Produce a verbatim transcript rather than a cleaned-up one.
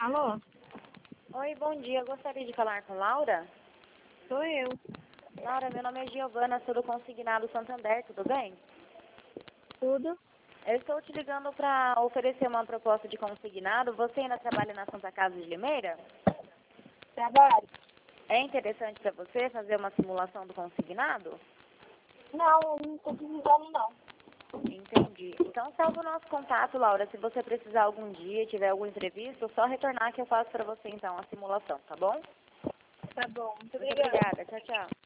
Alô? Oi, bom dia. Gostaria de falar com Laura? Sou eu. Laura, meu nome é Giovana, sou do Consignado Santander, tudo bem? Tudo? Eu estou te ligando para oferecer uma proposta de consignado. Você ainda trabalha na Santa Casa de Limeira? Trabalho? É interessante para você fazer uma simulação do consignado? Não, não tô precisando não. Entendi. Então salva o nosso contato, Laura. Se você precisar algum dia, tiver algum imprevisto, só retornar que eu faço para você então a simulação, tá bom? Tá bom, muito Muito obrigada. obrigada. Tchau, tchau.